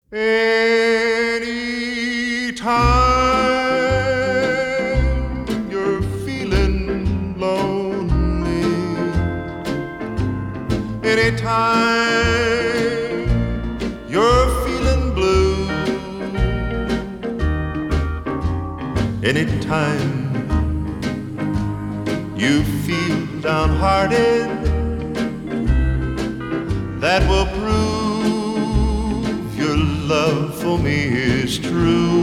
Anytime you're feeling lonely, anytime you're feeling blue, anytime you feel downhearted, that will prove your love for me is true.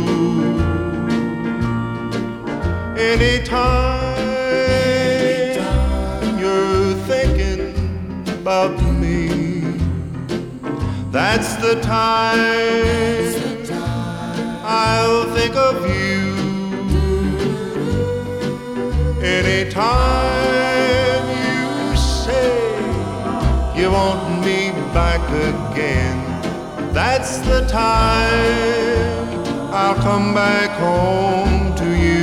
Anytime you're thinking about me, that's the time I'll think of you. Anytime you say you want me back again, that's the time I'll come back home to you.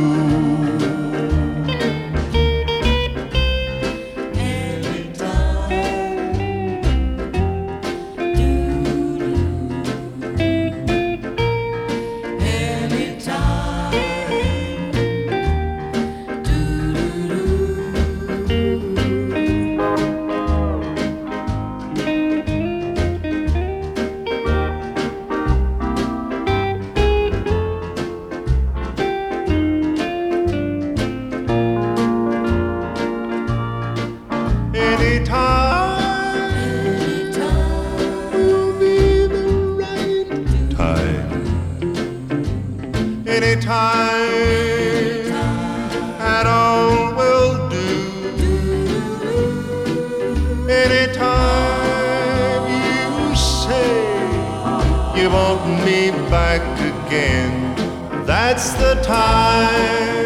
Anytime will be the right time. Anytime at all will do. Anytime you say you want me back again, that's the time